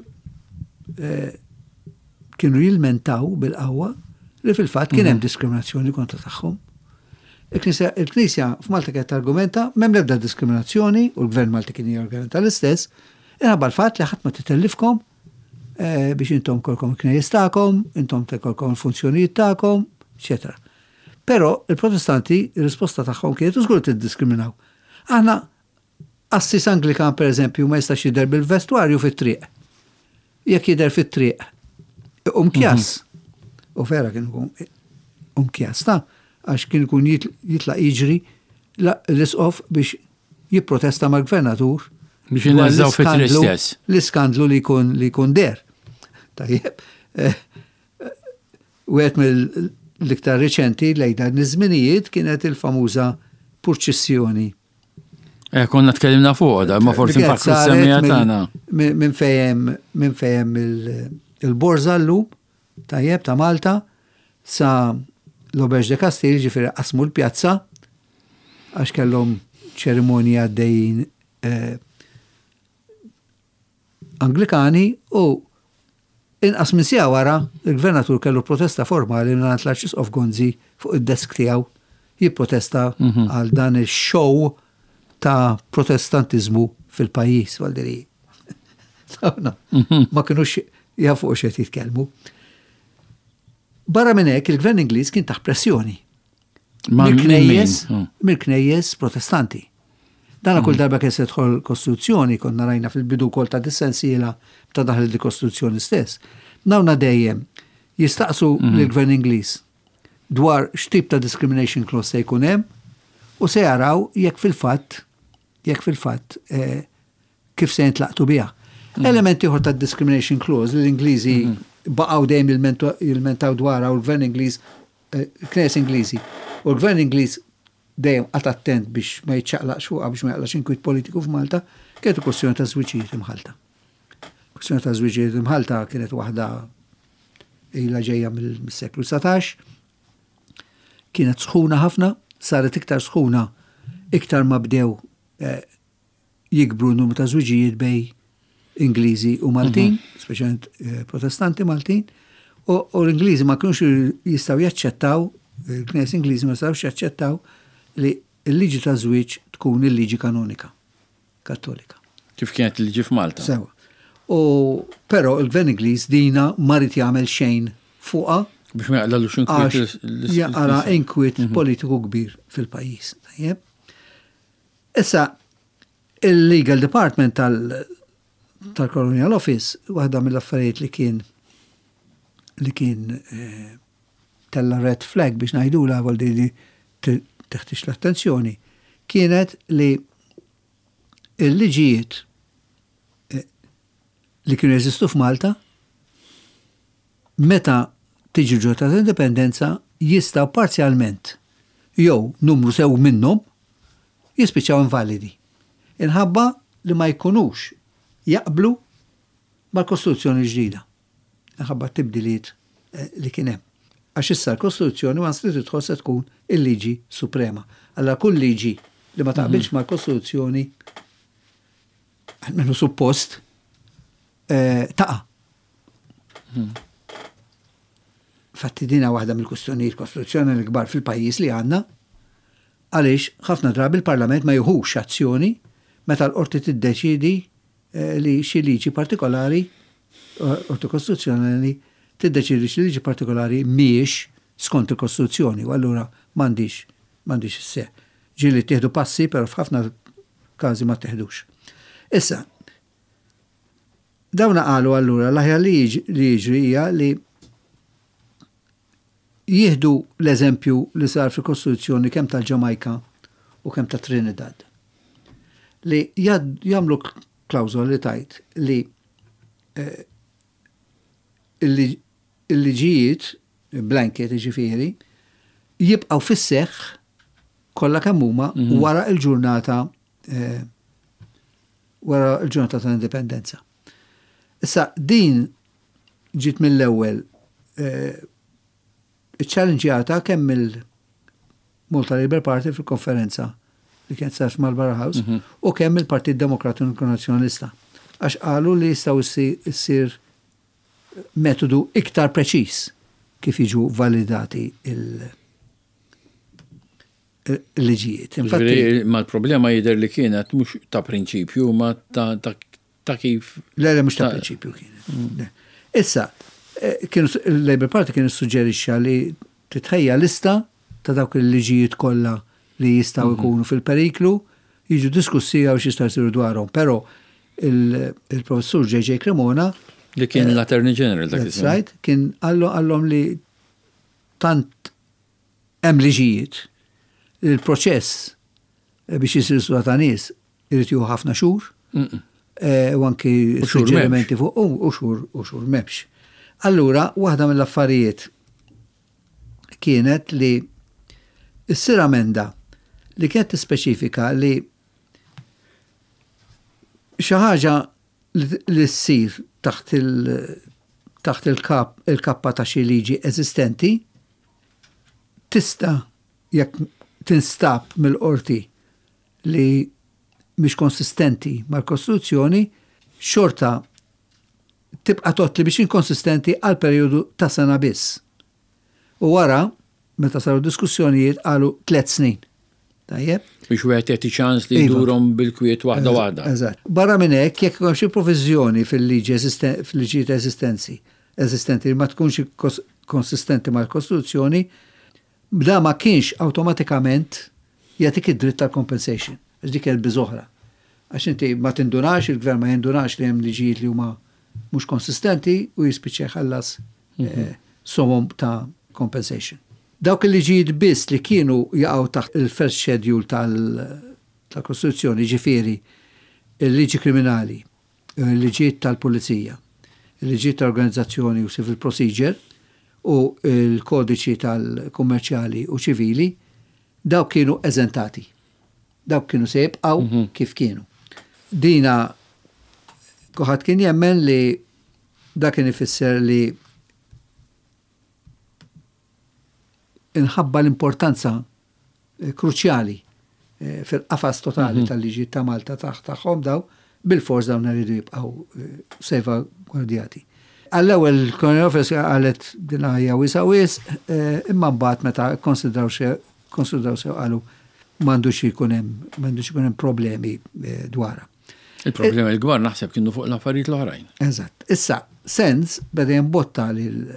kienu jilmentaw bil-qawwa li fil-fatt kien hemm diskriminazzjoni kontra tagħhom. Il-Knisja f'Malta kienet argumenta m'hemm l-ebda diskriminazzjoni u l-Gvern Malti kien jorganizza l-istess, inħabba l-fatt li ħadd ma titellifkom biex intom kolkom il-knejjes tagħkom, intom kolkom il-funzjonijiet tagħkom, eċetera. Però il-Protestanti ir-risposta tagħhom kienet żgur tiddiskriminaw. Aħna assis Anglikan pereżempju ma jistax jidher bil-vestwarju fit-triq. Jekk jidher fit-triq kjas. U vera kien ikun kjas ta' għax kien ikun jitlaq jiġri l-isqof biex jipprotesta mal-gvernatur biex jinazzaw fit-triq stess. L-iskandlu li jkun der. Tajjeb. U għet mill-iktar reċenti lejda n-żminijiet kienet il-famuża purċissjoni. Konna tkellimna fuq da, ma forsi nfakru s-semmija tagħna. Minn fejjem il-Borza llum tajjeb ta' Malta sa l-Auberge de Castile ġifieri qasmu l-pjazza għax kellhom ċerimonja għaddejjin Anglikani u inqas minn sija wara il-gvernatur kellu protesta formali minn l-Arċisqof Gonzi fuq id-desk tiegħu jipprotesta għal dan il-show ta' protestantizmu fil-pajjiż Valderi. Ma kinux jafu xed jitkellmu. Barra minn hekk il-Gvern Ingliż kien taħt pressjoni. Mill-knejjes protestanti. Dana kull darba kien se tħol kostituzzjoni, konna rajna fil-bidu kol ta' dissensiela ta' daħل di kostituzzjoni stess. Nawna dejjem jistaqsu l-Gvern Ingliż dwar x'tip ta' discrimination clause se jkun hemm u se jaraw jekk fil-fatt kif se jintlaqtu biha. Elementi ieħor ta' discrimination clause l-Ingliżi baqgħu dejjem jilmentaw dwarha u l-Gvern Ingliż knes Ingliżi u l-Gvern Ingliż dejjem qatt attent biex ma jiċċaqlaqx fuqha biex ma jaqlax inkwiet politiku f'Malta, kienet kwestjoni ta' żwiġijiet imħalta. Kwestjoni ta' żwiġijiet imħalta kienet waħda ilha ġejja mis-seklu 19. Kienet sħuna ħafna, saret iktar sħuna iktar ma bdew jikbru n-numru ta' żwiġijiet bej Ingliżi u Maltin, speċjalment protestanti Maltin, u l-Ingliżi ma kienux jistgħu jaċċettaw, il-Knes Ingliżi ma jistgħux jaċċettaw li l-liġi ta' żwieġ tkun il-liġi kanonika, kattolika. Kif kienet il-liġi f'Malta? Sewa. Però il-Gvern Ingliż dina marit jagħmel xejn fuqha biex ma jaqlalux inkwiet jaqra inkwiet politiku kbir fil-pajjiż. Issa il-Legal Department tal-Colonial Office waħda mill-affarijiet li kien tella red flag biex ngħidula għaldi li teħtix l-attenzjoni kienet li il-liġijiet li kienu jeżistu f'Malta meta tiġi ġurnata ta' indipendenza jistgħu parzjalment jew numru sew minnhom jispiċċaw invalidi. Inħabba li ma jkunux jaqblu mal-Kostituzzjoni ġdida. Inħabba tibdiliet li kien hemm. Għax issa l-Kostituzzjoni ma nstrid tidħol se tkun il-liġi suprema. Alla kull liġi li ma taqbilx mal-Kostituzzjoni almenu suppost taqa'. Fatti dina waħda mill-kwistjonijiet kostituzzjonali l-kbar fil-pajjiż li għandna għaliex ħafna drabi il-Parlament ma jieħux azzjoni meta l-qorti tiddeċidi li xi liġi partikolari qorti kostituzzjonali tiddeċidi xi liġi partikolari mhijiex skont il-Kostituzzjoni u allura m'għandix isse. Ġieli tieħdu passi però f'ħafna każi ma teħdux. Issa, dawna qalu allura l-aħjar li jiġri hija li jieħdu l-eżempju li sar fil-Kostituzzjoni kemm tal-Ġamajka u kemm ta' Trinidad. Li jagħmlu klawżola li tajt li il-liġijiet blanket ġifieri jibqgħu fis-seħħ kollha kemm huma wara l-ġurnata tal-indipendenza. Issa din ġiet mill-ewwel iċċallenġjata kemm il-Malta Labour Party fil-konferenza li kienet sar mal-Barra House u kemm il-Partit Demokratiku Nazzjonalista. Għax qalu li jistgħu issir metodu iktar preċiż kif jiġu validati il-liġijiet. Ma l-problema jidher li kienet mhux ta' prinċipju ma ta' kif. Le mhux ta' prinċipju kienet. Issa, il-Labour Party kien issuġġerixxa li titħejja lista ta' dawk il-liġijiet kollha li jistgħu jkunu fil-periklu jiġu diskussi għaw x'jistgħu jsiru dwarhom. Però il-professur J.J. Cremona li kien l-Attorney General dak is right, kien għallhom li tant hemm liġijiet il-proċess biex jisir ta' nies irid jieħu ħafna xhur u anki suġġerimenti fuq u xhur m'hemmx. Allura, waħda mill-affarijiet kienet li issir amenda li kienet tispeċifika li xi ħaġa li ssir taħt il-kappa ta' xi liġi eżistenti tista' jekk tinstab mill-qorti li mhix konsistenti mal-Kostituzzjoni xorta tibqa' totli biex inkonsistenti għal perjodu ta' sena biss. U wara, meta saru diskussjonijiet qalu 3 snin. Tajjeb? Biex wieħed jagħti ċans li jdurhom bil-kwiet waħda. Eżatt. Barra minn hekk jekk hemm xi proviżjoni fil-liġijiet eżistenti ma tkunx konsistenti mal-Kostituzzjoni, bda ma kienx awtomatikament jagħtik id-dritt tal-compensation. Għax dik hija biżoħra. Għax inti ma tindunax, il-gvern ma jindunax li hemm liġijiet li huma mhux konsistenti u jispiċċa jħallas somom ta' compensation. Dawk il-liġijiet biss li kienu jaqgħu taħt il-first schedule tal-Kostituzzjoni, ġifieri il-liġi kriminali, il-liġijiet tal-pulizija, il-liġijiet tal-organizzazzjoni u civil procedure u il-kodiċi tal-kummerċjali u ċivili, dawk kienu eżentati. Dawk kienu se jibqgħu kif kienu. Dina kuħadd kien jemmen li dak kien ifisser li inħabba l-importanza kruċjali fil-qafas totali tal-liġi ta' Malta tagħhom daw bil-fors dawn iridu jibqgħu salvagwardjati. Għall-ewwel il-Konferenza qalet din hija wis imma mbagħad meta konsidraw sew qalu m'għandux ikun hemm problemi dwarha. Il-problema l-kbar naħseb kienu fuq l-affarijiet l-oħrajn. Eżatt. Issa, Sens beda jimbotta lil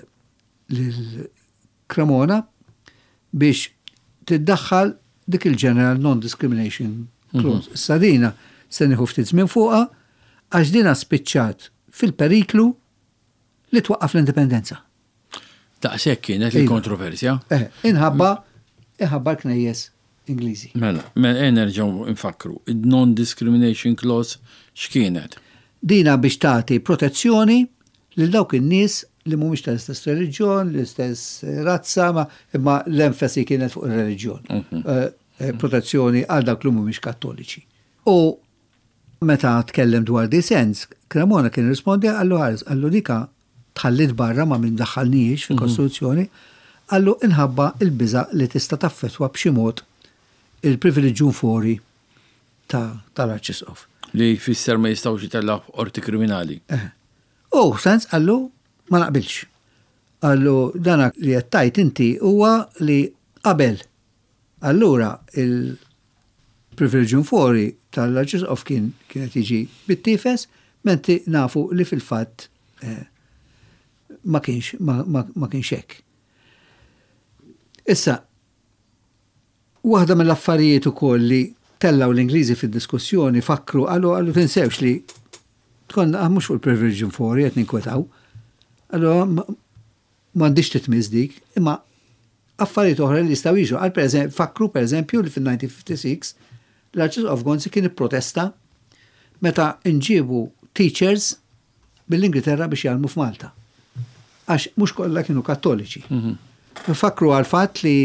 Cremona biex tiddaħħal dik il-General Non-Discrimination Clause. Issa dina se nieħu ftit żmien fuqha għax dina spiċċat fil-periklu li twaqqaf l-indipendenza. Daqshekk kienet il-kontroversja. Inħabba l-knejjes Ingliżi. Mela, nerġgħu nfakru. Non-Discrimination Clause x'kienet? Dina biex tagħti protezzjoni lil dawk in-nies li mhumiex tal-istess reliġjon, l-istess razza, imma l-enfasi kienet fuq ir-reliġjon. Protezzjoni għal dawk li mhumiex kattoliċi. U meta tkellem dwar di Sens, Cremona kien rispondi għallu dika tħallit barra ma minn daħħalniex fil-Kostituzzjoni, għallu inħabba il-biża li tista' taffettwa b'xi mod il-privileġġju fori tal-Arċisqof. Li jfisser ma jistgħux jitellgħu qorti kriminali. Sens għallu ma naqbilx. Għallu dana li għattajt inti huwa li qabel. Allura il-privileġġju fori tal-Arċisqof kienet jiġi bit-tifes, menti nafu li fil-fatt ma kienx hekk. Issa, waħda mill-affarijiet ukoll li tellaw l-Ingliżi fid-diskussjoni fakru għallu tinsewx li tkun mhux fuq il-privileġġju fori qed ninkwetaw. Allu m'għandix titmiss dik, imma affarijiet oħra li jistgħu jiġu għal fakru pereżempju li fil-1956 l-Arċisqof Gonzi kien ipprotesta meta nġiebu teachers bil-Ingilterra biex jgħalmu f'Malta. Għax mhux kollha kienu kattoliċi. Fakru għal fatt li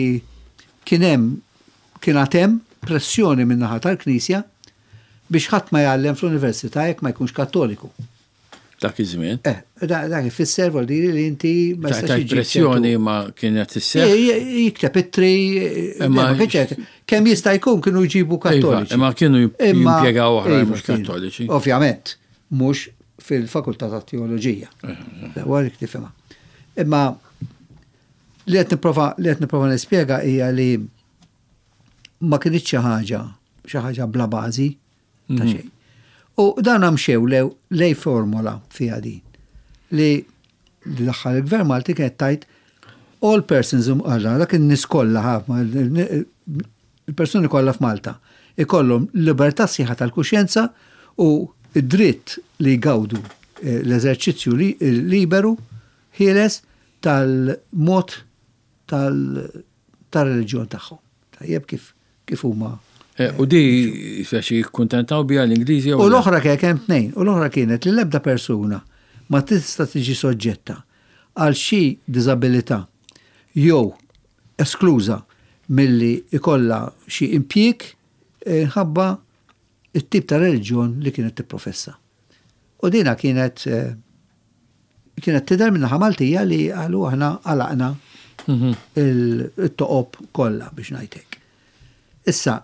kien għatem pressjoni min-naħa tal-Knisja biex ħadd ma jgħallem fl-Università jekk ma jkunx kattoliku. Dak iż-żmien? Dak ifisser vuol dire li inti ma jistax pressjoni ma kienet isseħ. Jikteb it-tri, kemm jista' jkun kienu jġibu kattoliċi. Imma kienu jimpjegaw oħra mhux kattoliċi. Ovvjament, mhux fil-Fakultà ta' Teoloġija. Warik tifhimha. Imma li qed nipprova nispjega hija li ma kienx xi ħaġa bla bażi ta' xejn. U dan mxew lej formula fiha din li daħħal il-Gvern Malti kienet tajt all persons dak in-nies kollha il-persuni kollha f'Malta ikollhom libertà sieħa tal-kuxjenza u id-dritt li jgawdu l-eżerċizzju liberu ħieles tal-mod tal-reliġjon tagħhom. Tajjeb kif huma. U di xi kuntentaw biha l-Ingliżi u l-oħra kemm tnejn, u l-oħra kienet li l-ebda persuna ma tista' tiġi soġġetta għal xi diżabilità jew eskluża milli ikollha xi impjieg ħabba it-tip ta' reliġjon li kienet tipprofessa. U dina kienet tidher minnaħa Maltija li qalu aħna għalaqna il-toqob kollha biex ngħidlek. Issa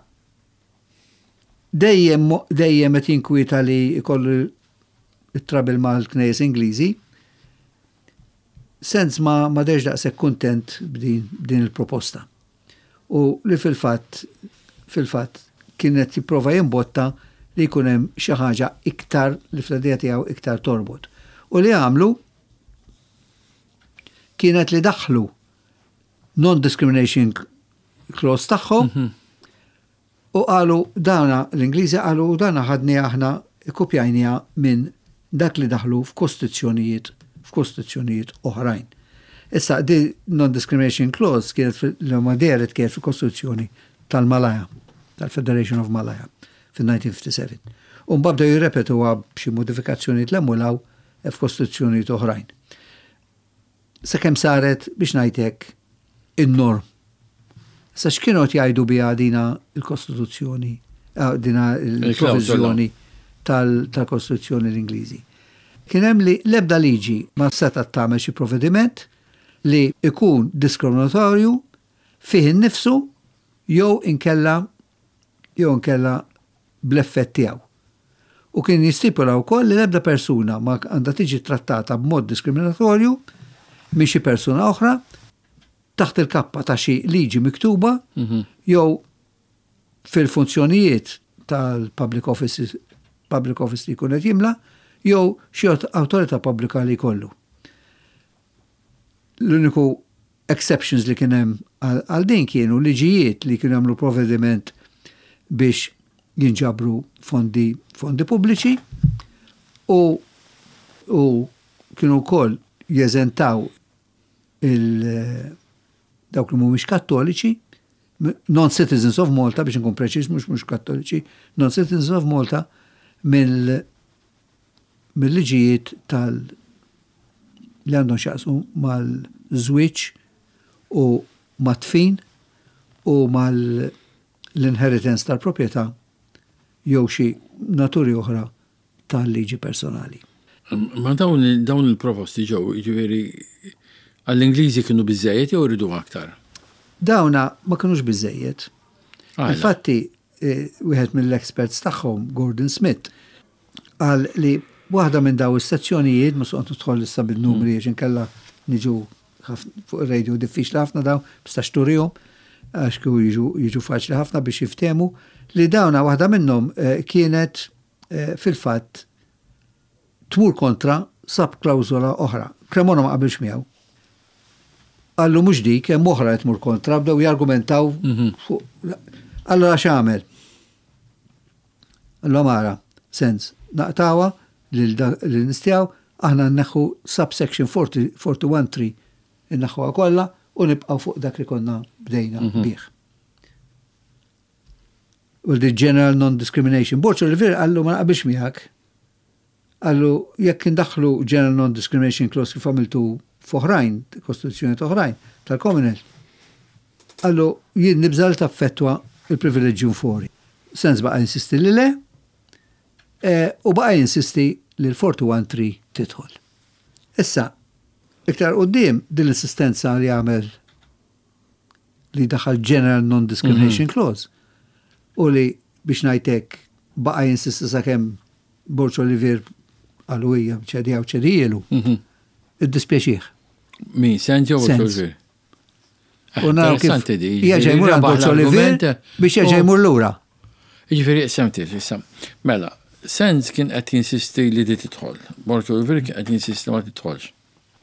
dejjem qed jinkwita li jkollu it-trabil mal-knejjes Ingliżi Sens ma deġ daqshekk kuntent b'din il-proposta. U li fil-fatt kienet jipprova jimbotta li jkun hemm xi ħaġa iktar li fl-idea tiegħu iktar torbot. U li għamlu kienet li daħlu non-discrimination clause tagħhom u qalu dawna l-Ingliżi qalu dawna ħadni aħna ikkupjajnija minn dak li daħlu f'kostituzzjonijiet oħrajn. Issa di non-discrimination clause kienet l-maderet kienet fil-Kostituzzjoni tal-Malaya, tal-Federation of Malaya, fil-1957. Mbabda jirrepetu b'xi modifikazzjoni l-emmulaw f'kostituzzjonijiet oħrajn. Sakemm saret biex ngħidlek in-norm. Issa x'kienu jgħidu biha dina l-Kostituzzjoni, dina l-provviżjoni tal-Kostituzzjoni l-Ingliżi. Kien hemm li l-ebda liġi ma seta' tagħmel xi provvediment li ikun diskriminatorju fih innifsu jew inkella bl-effett tiegħu. U kien jistipula wkoll li l-ebda persuna ma għandha tiġi trattata b'mod diskriminatorju minn xi persuna oħra taħt il-kappa ta' xi liġi miktuba jew fil-funzjonijiet tal-public office li jkun qed jimla jew xi awtorità pubblika li jkollu. L-uniku exceptions li kien hemm għal din kienu liġijiet li kienu jagħmlu provvediment biex jinġabru fondi pubbliċi u kienu wkoll jeżentaw dawk li mhumiex kattoliċi, non-citizens of Malta biex nkun preċiż mhux kattoliċi, non-citizens of Malta mill-liġijiet li għandhom xaqsu mal-żwieġ u mat-tfin u mal-inheritance tal-proprjetà jew xi naturi oħra tal-liġi personali. Ma dawn il-proposti ġew, jiġifieri għall-Ingliżi kienu biżejjed jew iridu aktar? Dawna ma kinux biżejjed. Infatti, wieħed mill-experts tagħhom, Gordon Smith, qal li waħda minn daw istazzjonijiet, ma suqgħod tidħol issa bil-numri għax inkella niġu fuq ir-radio diffiċli ħafna daw bistax turihom għax kienu jiġu faċli ħafna biex jiftehmu li dawna waħda minnhom kienet fil-fatt tmur kontra sab klawżola oħra. Cremona ma qabilx miegħu. Għallu mhux dik hemm oħra tmur kontra bdew jargumentaw fuq. Allura x'għamel? Allura mara sens naqtawa l-nistjaw, aħna nneħħu subsection 41.3 inneħħuha kollha u nibqgħu fuq dak li konna bdejna bih. U l-General Non-Discrimination Board Oliver għallu ma naqbilx miegħek. Għallu jekk indaħħlu General Non-Discrimination Clause kif għamiltu f'oħrajn, kostituzzjoni oħrajn tal-Commonwealth. Għallu jien nibżal taffettwa il-privileġġju fori. Sens baqa' insisti li le, u baqa' insisti li l-41.3 tidħol. Issa, iktar qudiem din l-assistenza li għamel li daħal General Non-Discrimination Clause u li biex ngħidlek baqa' jinsisti sakemm Borċ Olivier għalu hija ċedija u ċedijielu. Id-dispjaċih. Min, Sens jew Olivier? U naraw kif jerġa' jmur għand Borċ Olivier biex jerġa' jmur lura. Jiġifieri issa. Mela, Sens kien qed jinsisti li di tidħol. Borċ Olivier kien qed jinsisti ma tidħolx.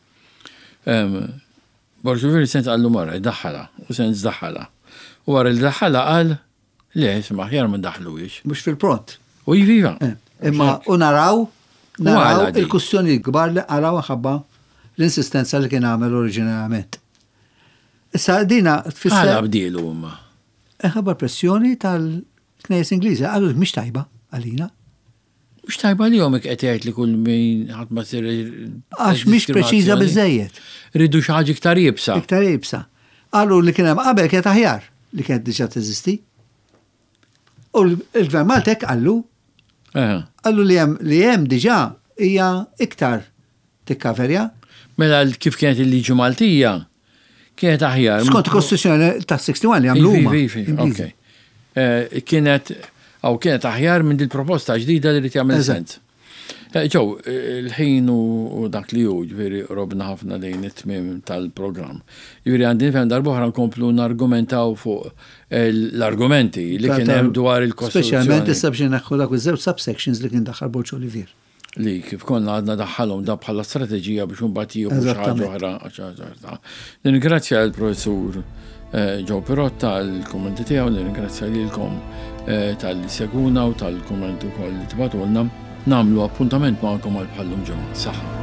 Borċ Olivier Sens qallu mara jdaħħalha u Sens daħħalha. U wara li daħħalha qal le isma' aħjar ma ndaħħluhiex. Mhux fil-pront. U jiviva. Imma u naraw il-kussjoni l-kbar li qaraw ħabba l-insistenza li kien għamel oriġinarjament. Issa dina tfisser. Għala bdielu huma. Ħabba pressjoni tal-Knejjes Ingliżi qalu mhix tajba għalina. Mhux tajba li jomek qed jgħid li kull min ħadd ma sir. Għax mhix preċiża biżejjed. Ridu xi ħaġa iktar jibsa. Iktar jibsa. Qalu li kien hemm qabel kienet aħjar li kienet diġà teżisti. U l-Gvern Maltek qallu li hemm diġà hija iktar tikkaverja. Mela kif kienet il-liġi Maltija kienet aħjar. Skont il-Kostituzzjoni ta' 61 li għamlu huma. Kienet aħjar minn il-proposta ġdida li tagħmel Sens. Ġew, il-ħin u dak li hu, ġifieri robna ħafna dejn it-tmiem tal-programm. Ġifieri għandi fem darbohra nkomplu nargumentaw fuq l-argumenti li kien hemm dwar il-Kostituzzjoni. Speċjalment issa biex naħħu dak iż-żewġ subsections li kien daħħal Borġ Olivier. Li kif konna għadna daħħalhom da bħala strateġija biex imbagħad jieħu xi ħaġa oħra. Ningrazzja l-professur Joe Pirotta għall-kummenti tiegħu, ningrazzja lilkom tal-li seguna u tal-kummenti wkoll li tibgħatulna. Namlu appuntament magħkom għal bħallum ġimgħa. Saħħa.